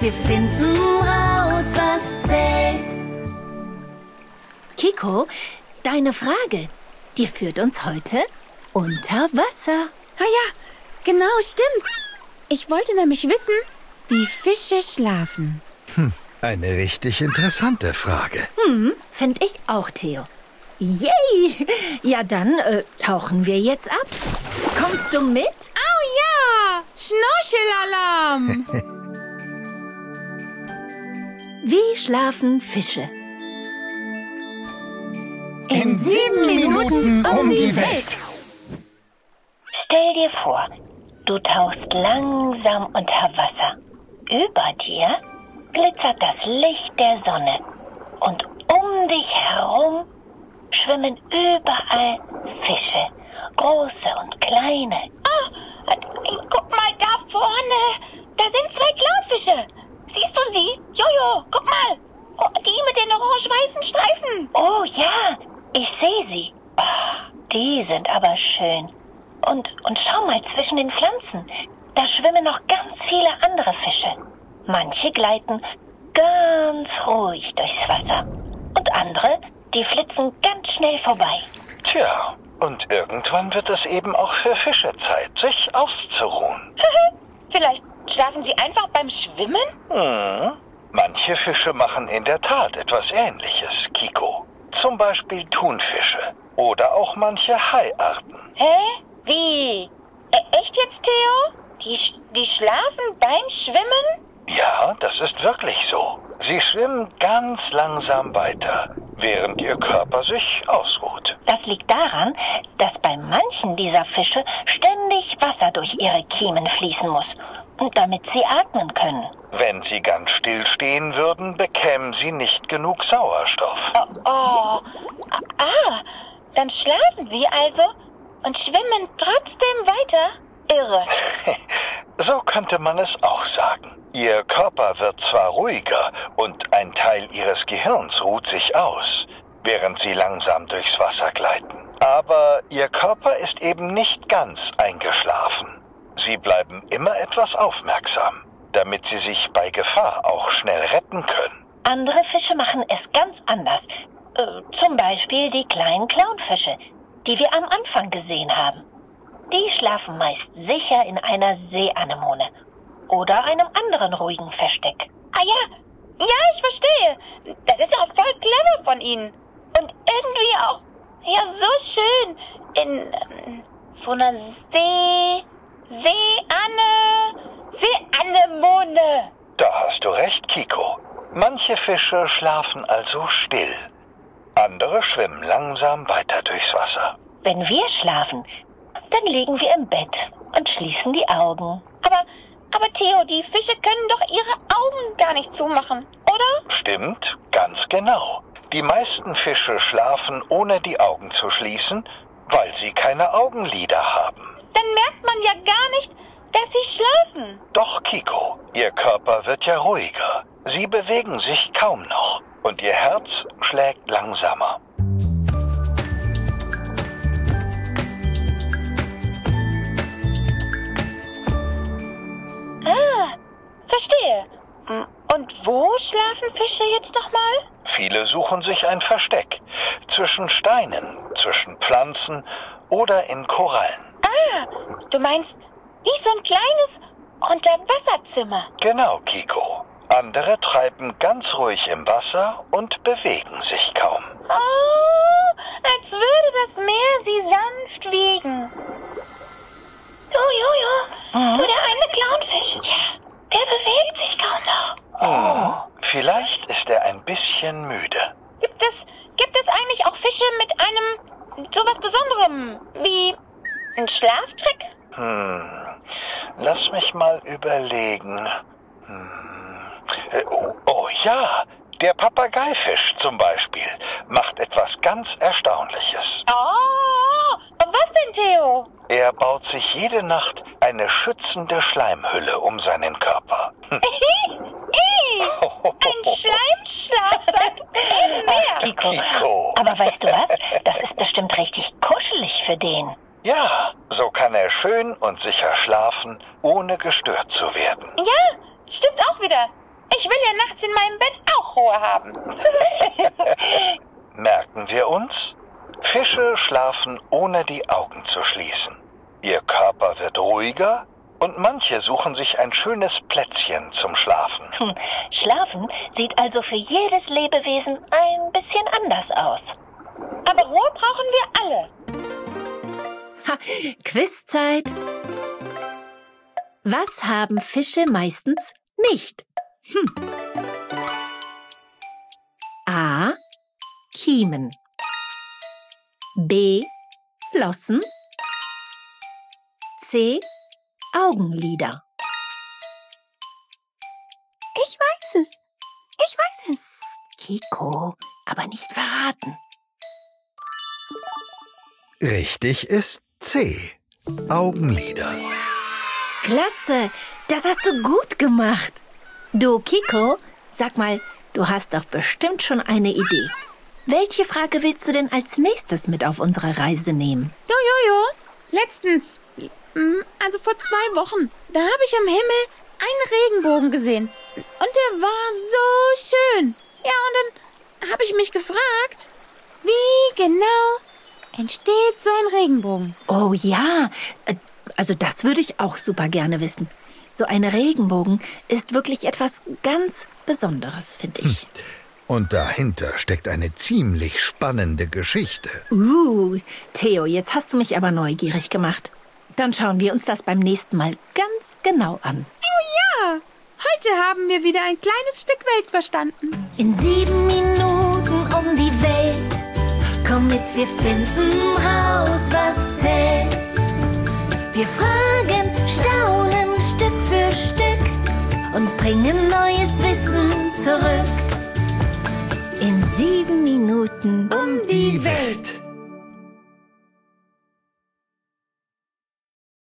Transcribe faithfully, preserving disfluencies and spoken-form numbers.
Wir finden raus, was zählt. Kiko, deine Frage, die führt uns heute unter Wasser. Ah ja, genau, stimmt. Ich wollte nämlich wissen, wie Fische schlafen. Hm, eine richtig interessante Frage. Hm, finde ich auch, Theo. Yay! Ja, dann äh, tauchen wir jetzt ab. Kommst du mit? Au ja! Schnorchelalarm! Wie schlafen Fische? In sieben Minuten um die Welt. Stell dir vor, du tauchst langsam unter Wasser. Über dir glitzert das Licht der Sonne. Und um dich herum schwimmen überall Fische, große und kleine. Oh, guck mal da vorne, da sind zwei Clownfische. Siehst du sie? Jojo, guck mal. Oh, die mit den orange-weißen Streifen. Oh ja, ich sehe sie. Oh, die sind aber schön. Und, und schau mal zwischen den Pflanzen. Da schwimmen noch ganz viele andere Fische. Manche gleiten ganz ruhig durchs Wasser. Und andere, die flitzen ganz schnell vorbei. Tja, und irgendwann wird es eben auch für Fische Zeit, sich auszuruhen. Vielleicht schlafen sie einfach beim Schwimmen? Hm. Manche Fische machen in der Tat etwas Ähnliches, Kiko. Zum Beispiel Thunfische oder auch manche Haiarten. Hä? Wie? E- echt jetzt, Theo? Die, sch- die schlafen beim Schwimmen? Ja, das ist wirklich so. Sie schwimmen ganz langsam weiter, während ihr Körper sich ausruht. Das liegt daran, dass bei manchen dieser Fische ständig Wasser durch ihre Kiemen fließen muss, damit sie atmen können. Wenn sie ganz still stehen würden, bekämen sie nicht genug Sauerstoff. Oh, oh. Ah, dann schlafen sie also und schwimmen trotzdem weiter? Irre. So könnte man es auch sagen. Ihr Körper wird zwar ruhiger und ein Teil ihres Gehirns ruht sich aus, während sie langsam durchs Wasser gleiten. Aber ihr Körper ist eben nicht ganz eingeschlafen. Sie bleiben immer etwas aufmerksam, damit sie sich bei Gefahr auch schnell retten können. Andere Fische machen es ganz anders. Äh, zum Beispiel die kleinen Clownfische, die wir am Anfang gesehen haben. Die schlafen meist sicher in einer Seeanemone oder einem anderen ruhigen Versteck. Ah ja, ja, ich verstehe. Das ist ja auch voll clever von ihnen. Und irgendwie auch, ja, so schön in ähm, so einer See... Seeane... Seeanemone. Da hast du recht, Kiko. Manche Fische schlafen also still. Andere schwimmen langsam weiter durchs Wasser. Wenn wir schlafen, dann liegen wir im Bett und schließen die Augen. Aber, aber Theo, die Fische können doch ihre Augen gar nicht zumachen, oder? Stimmt, ganz genau. Die meisten Fische schlafen, ohne die Augen zu schließen, weil sie keine Augenlider haben. Dann merkt man ja gar nicht, dass sie schlafen. Doch, Kiko, ihr Körper wird ja ruhiger. Sie bewegen sich kaum noch und ihr Herz schlägt langsamer. Ah, verstehe. Und wo schlafen Fische jetzt nochmal? Viele suchen sich ein Versteck. Zwischen Steinen, zwischen Pflanzen oder in Korallen. Ah, du meinst wie so ein kleines Unterwasserzimmer. Genau, Kiko. Andere treiben ganz ruhig im Wasser und bewegen sich kaum. Oh, als würde das Meer sie sanft wiegen. Jojojo, Mhm. du, der eine Clownfisch. Ja, der bewegt sich kaum noch. Oh. Vielleicht ist er ein bisschen müde. Gibt es, gibt es eigentlich auch Fische mit einem sowas Besonderem wie ein Schlaftrick? Hm, lass mich mal überlegen. Hm. Äh, Oh, oh ja, der Papageifisch zum Beispiel macht etwas ganz Erstaunliches. Oh, was denn, Theo? Er baut sich jede Nacht eine schützende Schleimhülle um seinen Körper. Hm. Ein Schleimschlaf, sagt eben mehr. Kiko. Kiko. Aber weißt du was? Das ist bestimmt richtig kuschelig für den. Ja, so kann er schön und sicher schlafen, ohne gestört zu werden. Ja, stimmt auch wieder. Ich will ja nachts in meinem Bett auch Ruhe haben. Merken wir uns? Fische schlafen ohne die Augen zu schließen. Ihr Körper wird ruhiger und manche suchen sich ein schönes Plätzchen zum Schlafen. Hm, Schlafen sieht also für jedes Lebewesen ein bisschen anders aus. Aber Ruhe brauchen wir alle. Ha, Quizzeit. Was haben Fische meistens nicht? Hm. A. Kiemen. B. Flossen. C. Augenlider. Ich weiß es. Ich weiß es. Kiko, aber nicht verraten. Richtig ist C. Augenlider. Klasse, das hast du gut gemacht. Du, Kiko, sag mal, du hast doch bestimmt schon eine Idee. Welche Frage willst du denn als nächstes mit auf unsere Reise nehmen? Jojojo, letztens, also vor zwei Wochen, da habe ich am Himmel einen Regenbogen gesehen. Und der war so schön. Ja, und dann habe ich mich gefragt, wie genau entsteht so ein Regenbogen? Oh ja, also das würde ich auch super gerne wissen. So ein Regenbogen ist wirklich etwas ganz Besonderes, finde ich. Und dahinter steckt eine ziemlich spannende Geschichte. Uh, Theo, jetzt hast du mich aber neugierig gemacht. Dann schauen wir uns das beim nächsten Mal ganz genau an. Oh ja, heute haben wir wieder ein kleines Stück Welt verstanden. In sieben Minuten um die Welt. Komm mit, wir finden raus, was zählt. Wir fragen, staunen Stück für Stück und bringen neues Wissen zurück. In sieben Minuten Um die Welt.